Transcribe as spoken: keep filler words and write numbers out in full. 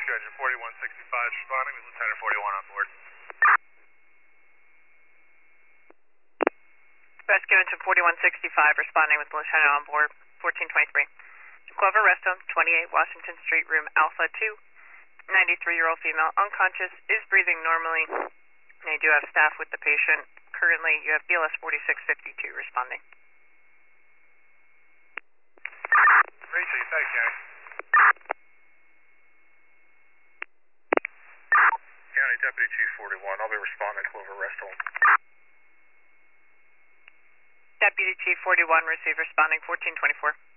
Rescue Engine forty-one sixty-five responding with Lieutenant forty-one on board. Rescue Engine forty-one sixty-five responding with Lieutenant on board, fourteen twenty-three. Clover Rest Home, twenty-eight Washington Street, room Alpha two. ninety-three-year-old female, unconscious, is breathing normally. They do have staff with the patient. Currently, you have B L S forty-six fifty-two responding. Appreciate it. Thanks, County. County Deputy Chief forty-one, I'll be responding Clover Rest Home. Deputy Chief forty-one, receive responding fourteen twenty-four.